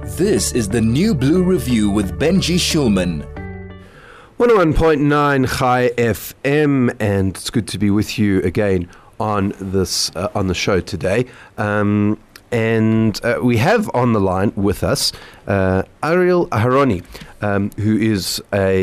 This is the New Blue Review with Benji Shulman. 101.9 Chai FM, and it's good to be with you again on this on the show today. And we have on the line with us Ariel Aharoni, who is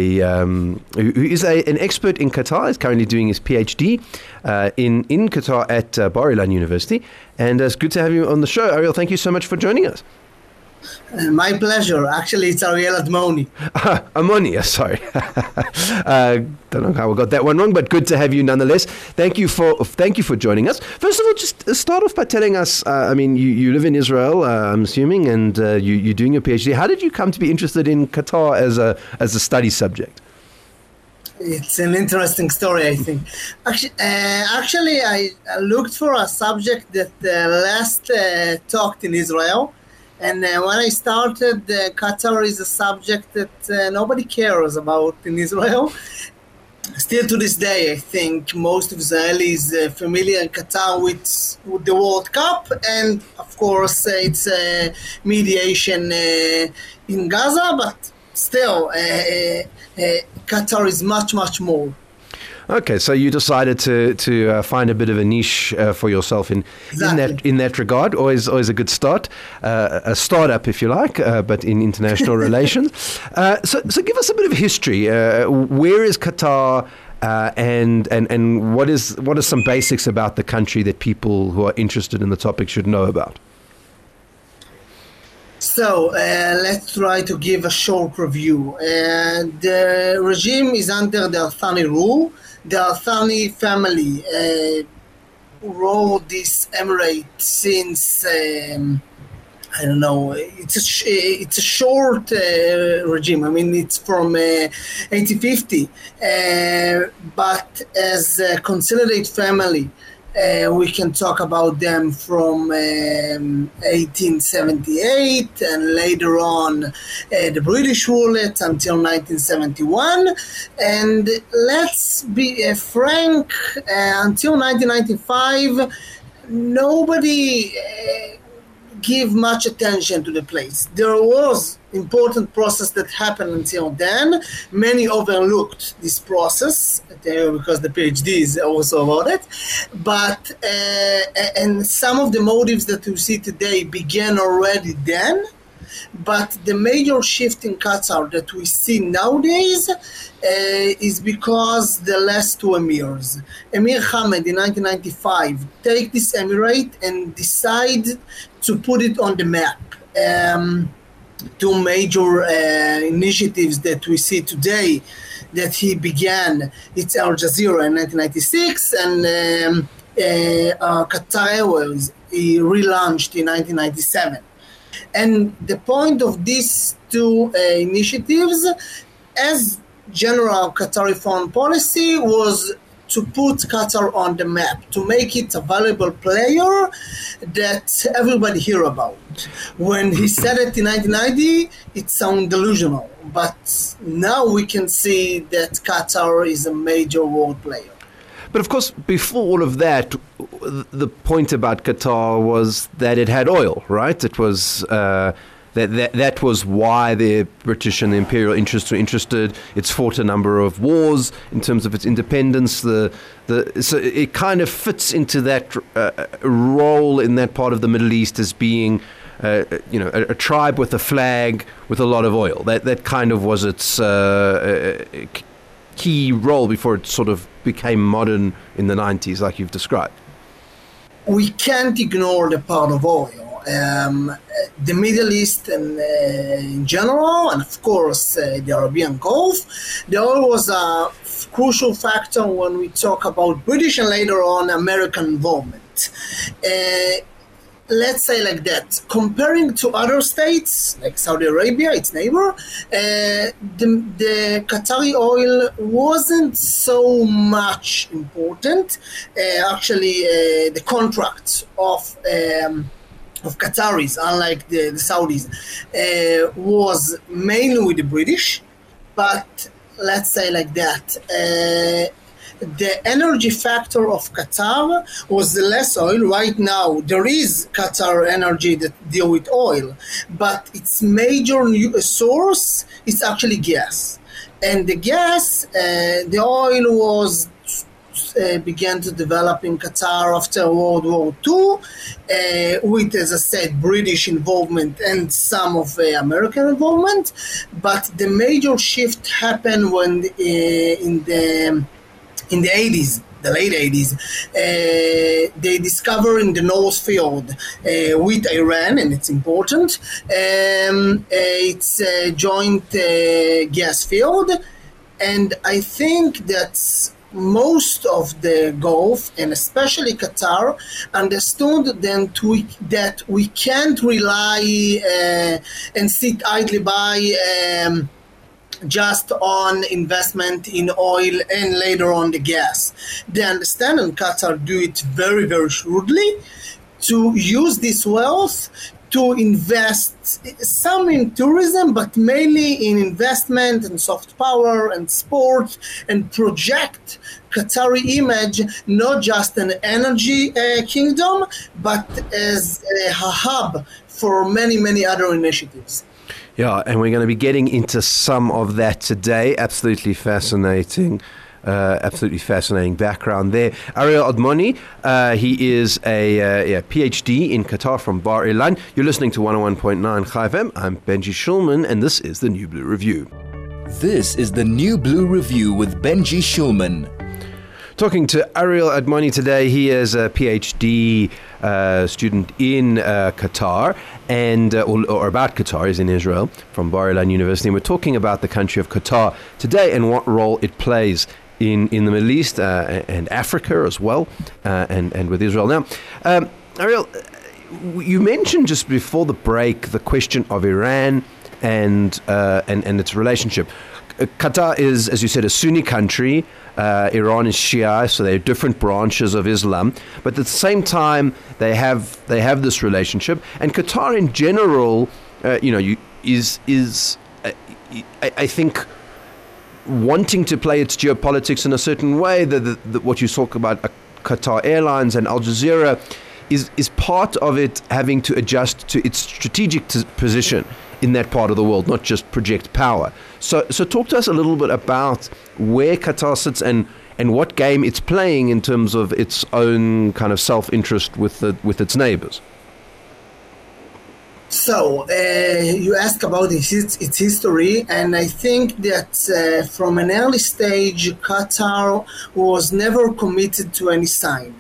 an expert in Qatar. He's currently doing his PhD in Qatar at Bar Ilan University. And it's good to have you on the show. Ariel, thank you so much for joining us. My pleasure. Actually, it's Ariel Admoni. Amoni, sorry. Don't know how I got that one wrong, but good to have you nonetheless. Thank you for joining us. First of all, just start off by telling us. You live in Israel, I'm assuming, and you're doing your PhD. How did you come to be interested in Qatar as a study subject? It's an interesting story, I think. Actually, I looked for a subject that last talked in Israel. And when I started, Qatar is a subject that nobody cares about in Israel. Still to this day, I think most of Israelis are familiar in Qatar with the World Cup. And, of course, it's mediation in Gaza. But still, Qatar is much, much more. Okay, so you decided to find a bit of a niche for yourself in that regard. Always a good start, a startup if you like, but in international relations. So give us a bit of history. Where is Qatar, and what are some basics about the country that people who are interested in the topic should know about? So let's try to give a short review. The regime is under the Al Thani rule. The Al Thani family ruled this emirate since It's a short regime. I mean, it's from 1850, but as a consolidated family. We can talk about them from 1878 and later on the British ruled it until 1971. And let's be frank, until 1995, nobody give much attention to the place. There was important process that happened until then. Many overlooked this process because the PhD is also about it. But and some of the motives that we see today began already then. But the major shift in Qatar that we see nowadays is because the last two emirs, Emir Hamad in 1995, take this emirate and decide to put it on the map. Two major initiatives that we see today that he began, it's Al Jazeera in 1996 and Qatar Airways he relaunched in 1997. And the point of these two initiatives, as general Qatari foreign policy, was to put Qatar on the map, to make it a valuable player that everybody hear about. When he said it in 1990, it sounded delusional. But now we can see that Qatar is a major world player. But of course, before all of that, the point about Qatar was that it had oil, right? It was that was why the British and the imperial interests were interested. It's fought a number of wars in terms of its independence. So it kind of fits into that role in that part of the Middle East as being, a tribe with a flag with a lot of oil. That kind of was its key role before it sort of became modern in the 90s, like you've described. We can't ignore the part of oil. The Middle East and in general, and of course the Arabian Gulf, the oil was a crucial factor when we talk about British and later on American involvement. Let's say like that. Comparing to other states, like Saudi Arabia, its neighbor, the Qatari oil wasn't so much important. Actually, the contracts of Qataris, unlike the Saudis, was mainly with the British. But let's say like that. the energy factor of Qatar was less oil. Right now, there is Qatar Energy that deal with oil, but its major source is actually gas. And the gas, the oil was began to develop in Qatar after World War II, with, as I said, British involvement and some of American involvement. But the major shift happened when in the 80s, the late 80s, they discover in the North Field with Iran, and it's important, it's a joint gas field. And I think that's most of the Gulf, and especially Qatar, understood then that we can't rely and sit idly by just on investment in oil and later on the gas. They understand, and Qatar do it very, very shrewdly, to use this wealth to invest some in tourism, but mainly in investment and soft power and sport, and project Qatari image not just an energy kingdom, but as a hub for many, many other initiatives. Yeah, and we're going to be getting into some of that today. Absolutely fascinating background there. Ariel Admoni, he is a PhD in Qatar from Bar Ilan. You're listening to 101.9 Chai FM. I'm Benji Shulman, and this is the New Blue Review. This is the New Blue Review with Benji Shulman. Talking to Ariel Admoni today. He is a PhD student in Qatar, and or about Qatar. He's in Israel from Bar Ilan University, and we're talking about the country of Qatar today and what role it plays in the Middle East and Africa as well, and with Israel. Now, Ariel, you mentioned just before the break the question of Iran and its relationship. Qatar is, as you said, a Sunni country. Iran is Shia, so they're different branches of Islam. But at the same time, they have this relationship. And Qatar, in general, is I think wanting to play its geopolitics in a certain way. What you talk about, Qatar Airlines and Al Jazeera, is part of it having to adjust to its strategic position in that part of the world, not just project power. So talk to us a little bit about where Qatar sits and what game it's playing in terms of its own kind of self-interest with its neighbors. So, you asked about its history, and I think that from an early stage, Qatar was never committed to any side.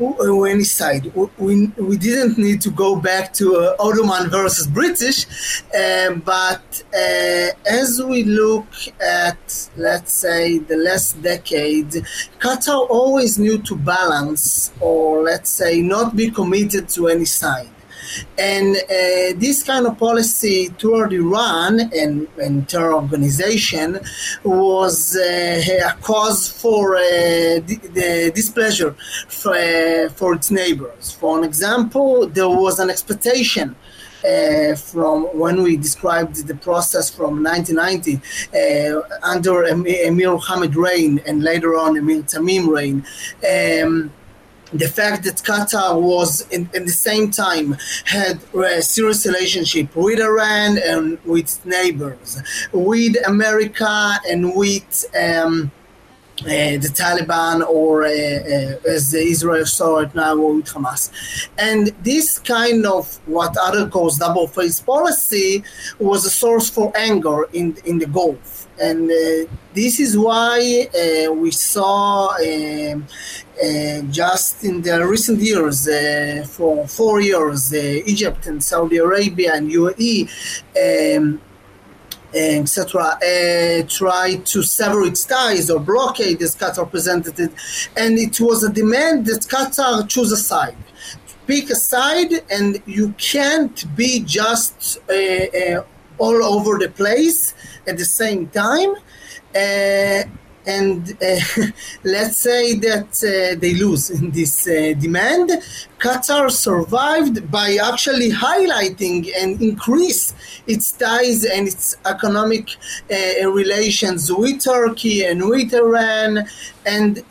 We didn't need to go back to Ottoman versus British, but as we look at, let's say, the last decade, Qatar always knew to balance, or let's say, not be committed to any side. And this kind of policy toward Iran and terror organization was a cause for the displeasure for its neighbors. For an example, there was an expectation from when we described the process from 1990 under Emir Mohammed reign and later on Emir Tamim reign. The fact that Qatar was, at the same time, had a serious relationship with Iran and with its neighbors, with America and with the Taliban, or as Israel saw it now, with Hamas. And this kind of what others call double-faced policy was a source for anger in the Gulf. And this is why we saw just in the recent years, for 4 years, Egypt and Saudi Arabia and UAE, etc., tried to sever its ties or blockade, as Qatar presented it. And it was a demand that Qatar choose a side. Pick a side, and you can't be just all over the place at the same time. and let's say that they lose in this demand. Qatar survived by actually highlighting and increase its ties and its economic relations with Turkey and with Iran, and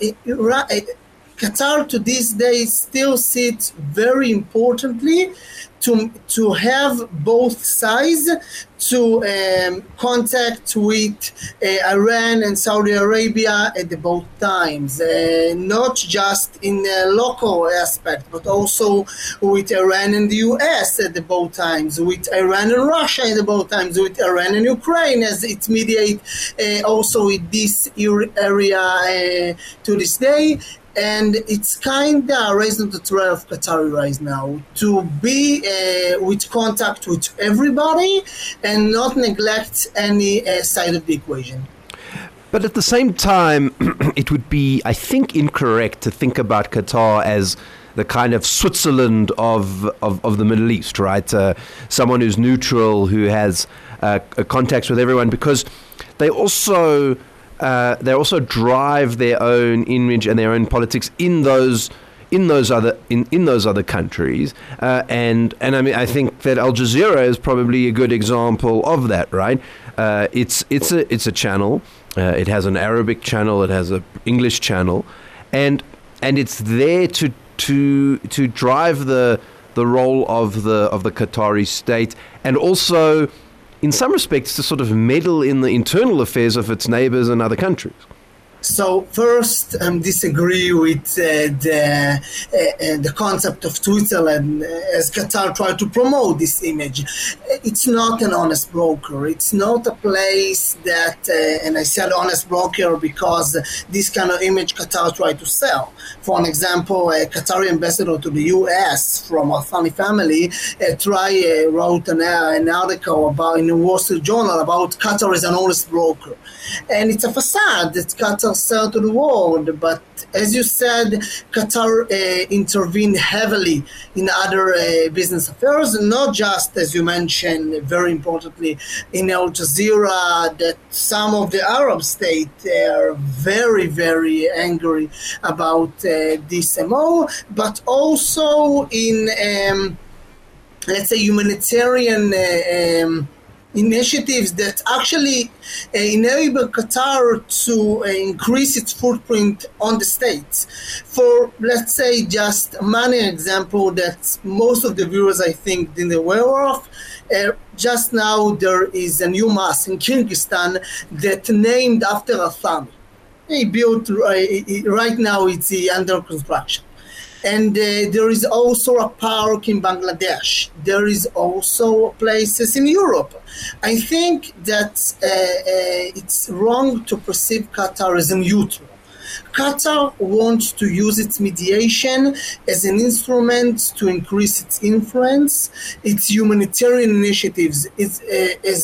Qatar to this day still sits very importantly to have both sides to contact with Iran and Saudi Arabia at the both times, not just in a local aspect, but also with Iran and the US at the both times, with Iran and Russia at the both times, with Iran and Ukraine as it mediate also in this area to this day. And it's kind of raising the threat of Qatar right now to be with contact with everybody and not neglect any side of the equation. But at the same time, it would be, I think, incorrect to think about Qatar as the kind of Switzerland of the Middle East, right? Someone who's neutral, who has contacts with everyone, because they also drive their own image and their own politics in those other countries, and I mean, I think that Al Jazeera is probably a good example of that, right? It's a channel. It has an Arabic channel. It has an English channel, and it's there to drive the role of the Qatari state, and also, in some respects, to sort of meddle in the internal affairs of its neighbors and other countries. So first, disagree with the concept of Switzerland as Qatar tried to promote this image. It's not an honest broker. It's not a place that, and I said honest broker because this kind of image Qatar tried to sell. For an example, a Qatari ambassador to the U.S. from a funny family wrote an article in the Wall Street Journal about Qatar as an honest broker. And it's a facade that Qatar sell to the world, but as you said, Qatar intervened heavily in other business affairs, not just, as you mentioned, very importantly, in Al Jazeera, that some of the Arab states are very, very angry about this MO, but also in, let's say, humanitarian initiatives that actually enable Qatar to increase its footprint on the states. For, let's say, just money example that most of the viewers, I think, didn't aware of, just now there is a new mosque in Kyrgyzstan that named after Al-Thani. He built, right now it's under construction. And there is also a park in Bangladesh. There is also places in Europe. I think that it's wrong to perceive Qatar as a neutral. Qatar wants to use its mediation as an instrument to increase its influence. Its humanitarian initiatives is as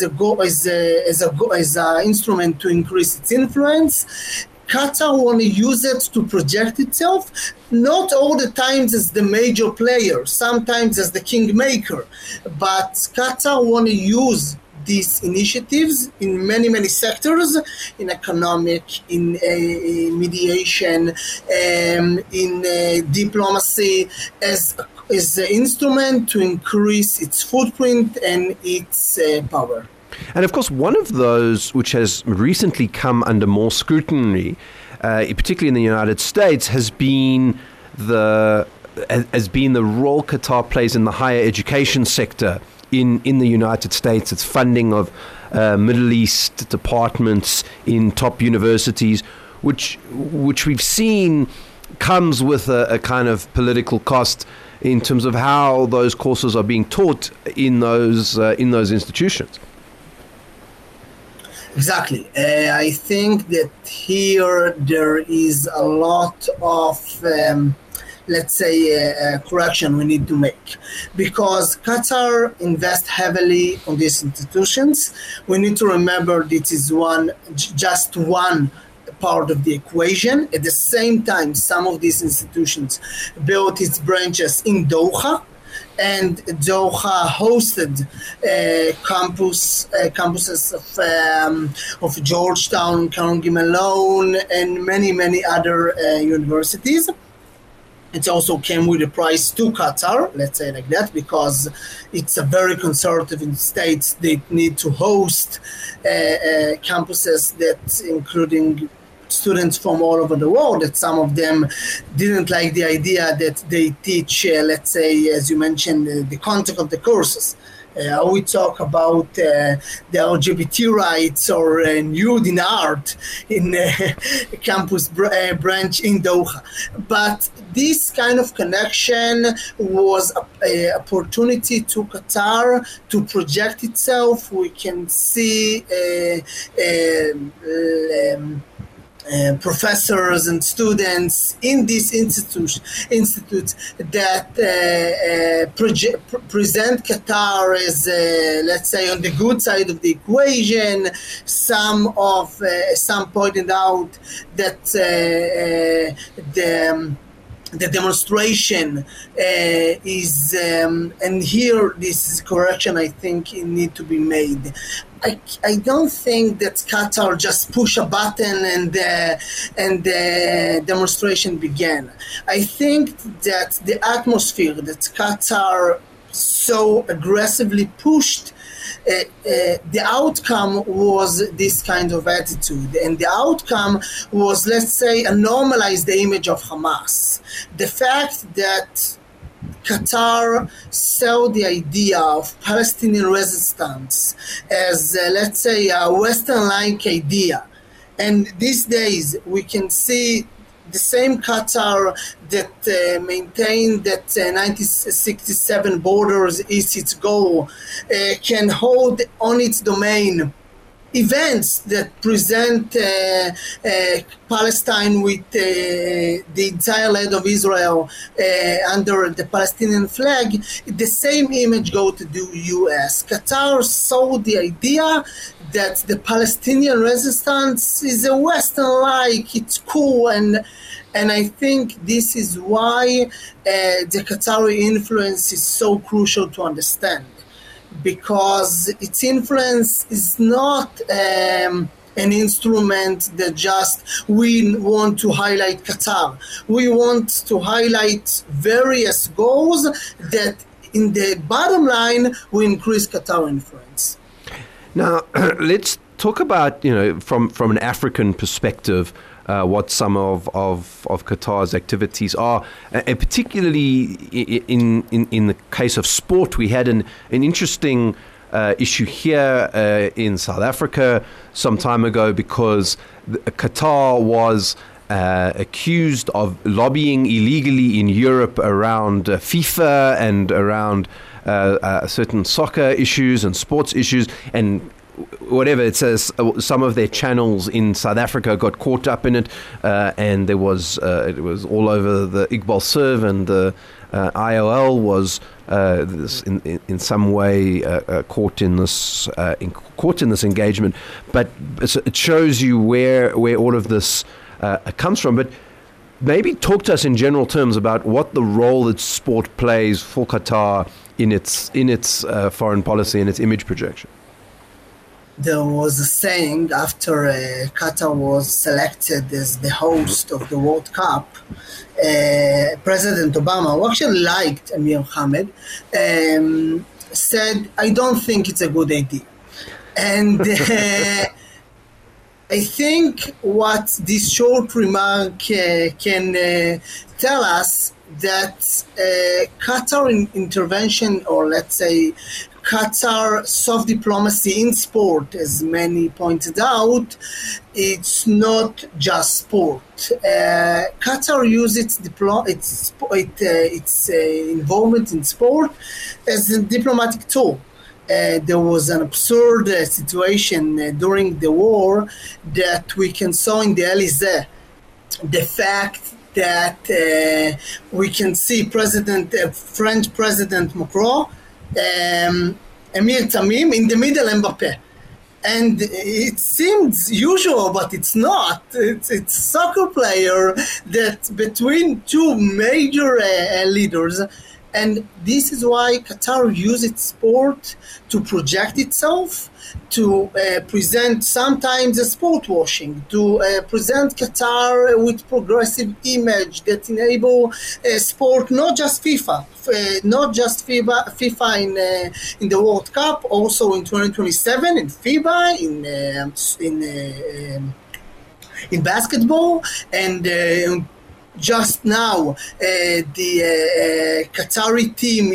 an instrument to increase its influence. Qatar want to use it to project itself, not all the times as the major player, sometimes as the kingmaker, but Qatar want to use these initiatives in many, many sectors, in economic, in mediation, in diplomacy, as an instrument to increase its footprint and its power. And of course, one of those which has recently come under more scrutiny, particularly in the United States, has been the role Qatar plays in the higher education sector in the United States. Its funding of Middle East departments in top universities, which we've seen comes with a kind of political cost in terms of how those courses are being taught in those institutions. Exactly. I think that here there is a lot of, let's say, correction we need to make. Because Qatar invests heavily on these institutions. We need to remember this is just one part of the equation. At the same time, some of these institutions built its branches in Doha, and Doha hosted campuses of Georgetown, Carnegie Mellon, and many other universities. It also came with a price to Qatar, let's say like that, because it's a very conservative in states. They need to host campuses that including students from all over the world, that some of them didn't like the idea that they teach, let's say, as you mentioned, the content of the courses. We talk about the LGBT rights or nude in art in campus branch in Doha. But this kind of connection was an opportunity to Qatar to project itself. We can see professors and students in this institute that present Qatar as, let's say, on the good side of the equation. Some pointed out that the demonstration is, and here this is correction I think it need to be made. I don't think that Qatar just push a button and the demonstration began. I think that the atmosphere that Qatar so aggressively pushed, the outcome was this kind of attitude, and the outcome was, let's say, a normalized image of Hamas. The fact that Qatar saw the idea of Palestinian resistance as, let's say, a Western-like idea. And these days, we can see the same Qatar that maintained that 1967 borders is its goal, can hold on its domain events that present Palestine with the entire land of Israel under the Palestinian flag. The same image go to the U.S. Qatar saw the idea that the Palestinian resistance is a Western-like, it's cool, and I think this is why the Qatari influence is so crucial to understand, because its influence is not an instrument that just we want to highlight Qatar. We want to highlight various goals that in the bottom line will increase Qatar influence. Now, let's talk about, from an African perspective, what some of Qatar's activities are, and particularly in the case of sport. We had an interesting issue here in South Africa some time ago, because Qatar was accused of lobbying illegally in Europe around FIFA and around certain soccer issues and sports issues, and whatever it says, some of their channels in South Africa got caught up in it, and it was all over the Iqbal Serve, and the IOL was in some way caught in this engagement. But it shows you where all of this comes from. But maybe talk to us in general terms about what the role that sport plays for Qatar in its foreign policy and its image projection. There was a saying after Qatar was selected as the host of the World Cup. President Obama, who actually liked Amir Hamid, said, "I don't think it's a good idea." And I think what this short remark can tell us that Qatar intervention, or let's say Qatar soft diplomacy in sport, as many pointed out, it's not just sport. Qatar uses its involvement in sport as a diplomatic tool. There was an absurd situation during the war that we saw in the Elysee. The fact that we can see French President Macron, Emir Tamim, in the middle Mbappé. And it seems usual, but it's not. It's a soccer player that between two major leaders, And this is why Qatar uses its sport to project itself, to present sometimes a sport washing, to present Qatar with progressive image that enable sport, not just FIFA, in the World Cup, also in 2027 in FIBA, in basketball, and just now, the Qatari team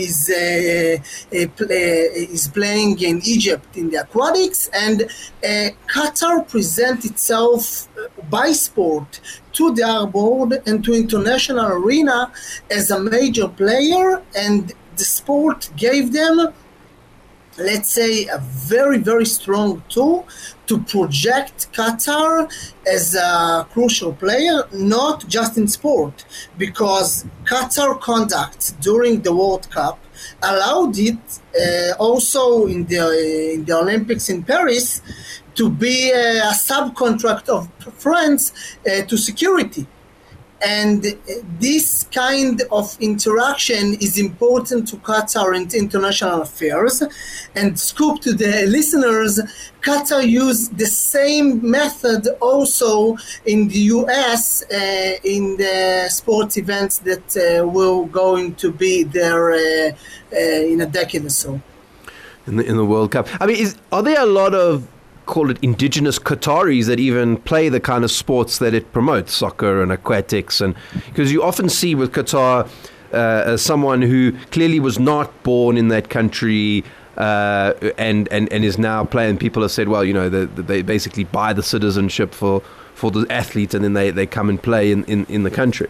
is playing in Egypt in the aquatics, and Qatar presents itself by sport to the Arab world and to international arena as a major player, and the sport gave them, let's say, a very, very strong tool to project Qatar as a crucial player, not just in sport, because Qatar conduct during the World Cup allowed it also in the Olympics in Paris to be a subcontract of France to security. And this kind of interaction is important to Qatar in international affairs. And scoop to the listeners, Qatar used the same method also in the US in the sports events that will going to be there in a decade or so. In the World Cup. I mean, are there a lot of, call it, indigenous Qataris that even play the kind of sports that it promotes, soccer and aquatics? And because you often see with Qatar as someone who clearly was not born in that country and is now playing. People have said, well, you know, they basically buy the citizenship for the athlete, and then they come and play in the country.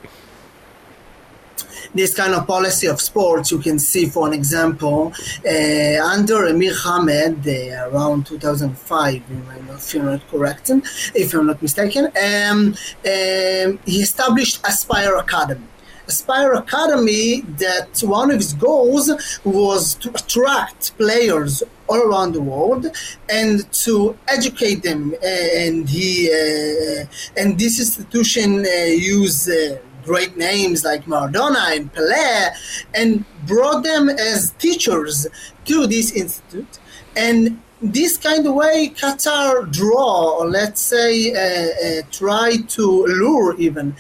This kind of policy of sports you can see, for an example, under Emir Hamed around 2005, if I'm not mistaken, he established Aspire Academy. Aspire Academy, that one of his goals was to attract players all around the world and to educate them. And this institution used great names like Maradona and Pelé, and brought them as teachers to this institute. And this kind of way Qatar draw, or let's say try to lure even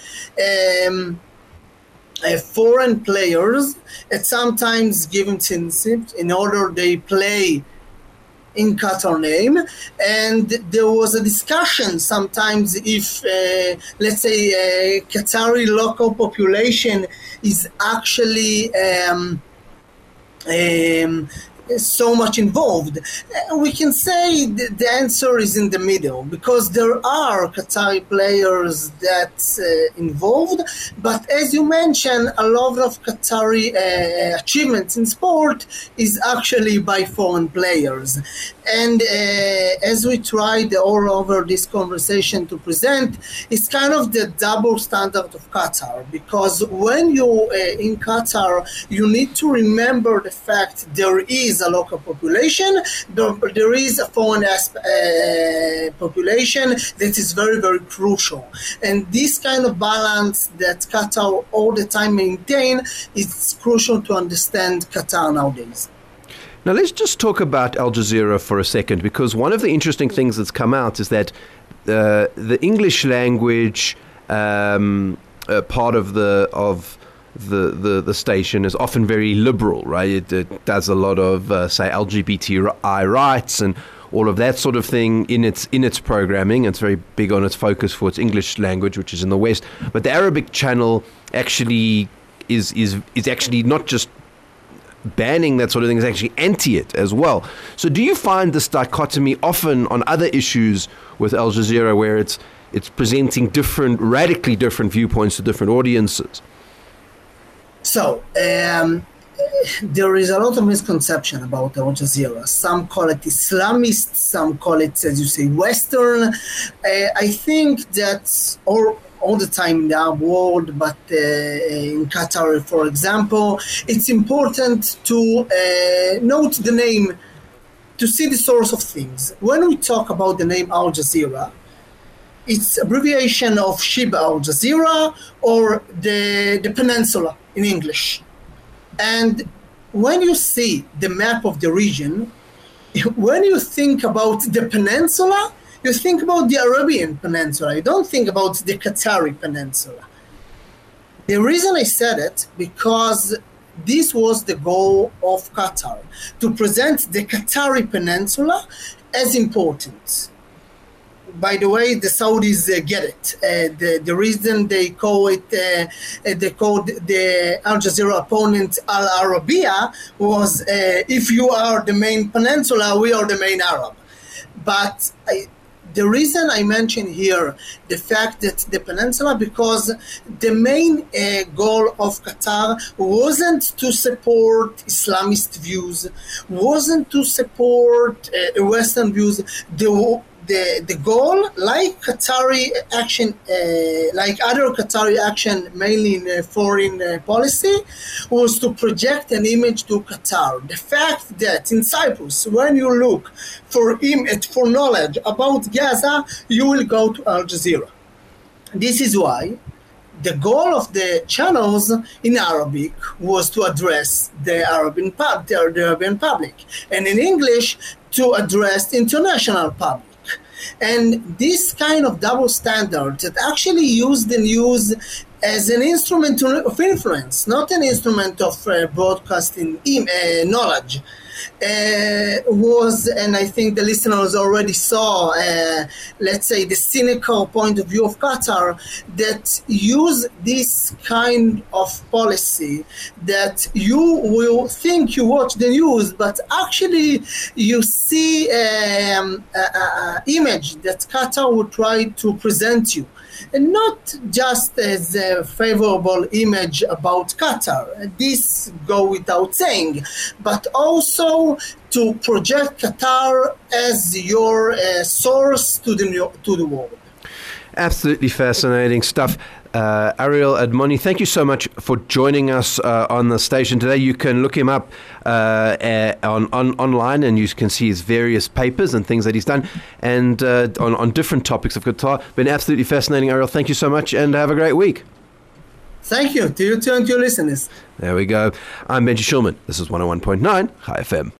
foreign players, and sometimes give incentives in order they play in Qatar name. And there was a discussion sometimes if, let's say, Qatari local population is actually so much involved. We can say the answer is in the middle, because there are Qatari players that's involved, but as you mentioned, a lot of Qatari achievements in sport is actually by foreign players. And as we tried all over this conversation to present, it's kind of the double standard of Qatar, because when you're in Qatar, you need to remember the fact there is a local population, there is a foreign population that is very, very crucial. And this kind of balance that Qatar all the time maintain is crucial to understand Qatar nowadays. Now, let's just talk about Al Jazeera for a second, because one of the interesting things that's come out is that the English language part of the station is often very liberal, right? It does a lot of, say, LGBTI rights and all of that sort of thing in its programming. It's very big on its focus for its English language, which is in the West. But the Arabic channel actually is actually not just banning that sort of thing, is actually anti it as well. So do you find this dichotomy often on other issues with Al Jazeera, where it's presenting radically different viewpoints to different audiences? So there is a lot of misconception about Al Jazeera. Some call it Islamist, some call it, as you say, Western. I think that's all the time in the Arab world, but in Qatar, for example, it's important to note the name, to see the source of things. When we talk about the name Al Jazeera, it's abbreviation of Shibh Al Jazeera, or the peninsula in English. And when you see the map of the region, when you think about the peninsula, you think about the Arabian Peninsula. You don't think about the Qatari Peninsula. The reason I said it, because this was the goal of Qatar, to present the Qatari Peninsula as important. By the way, the Saudis get it. The reason they call it, they called the Al Jazeera opponent Al Arabiya was, if you are the main peninsula, we are the main Arab. But the reason I mention here the fact that the peninsula, because the main goal of Qatar wasn't to support Islamist views, wasn't to support Western views. The goal, like Qatari action, like other Qatari action, mainly in foreign policy, was to project an image to Qatar. The fact that in Cyprus, when you look for knowledge about Gaza, you will go to Al Jazeera. This is why the goal of the channels in Arabic was to address the Arabian public, and in English to address the international public. And this kind of double standard that actually used the news as an instrument of influence, not an instrument of broadcasting knowledge, was, and I think the listeners already saw, let's say, the cynical point of view of Qatar, that use this kind of policy that you will think you watch the news, but actually you see image that Qatar would try to present you. And not just as a favorable image about Qatar, this go without saying, but also to project Qatar as your source to the world. Absolutely fascinating stuff. Ariel Admoni, thank you so much for joining us on the station today. You can look him up online, and you can see his various papers and things that he's done, and on different topics of Qatar. Been absolutely fascinating, Ariel. Thank you so much, and have a great week. Thank you to you too and to your listeners. There we go. I'm Benji Shulman. This is 101.9 Chai FM.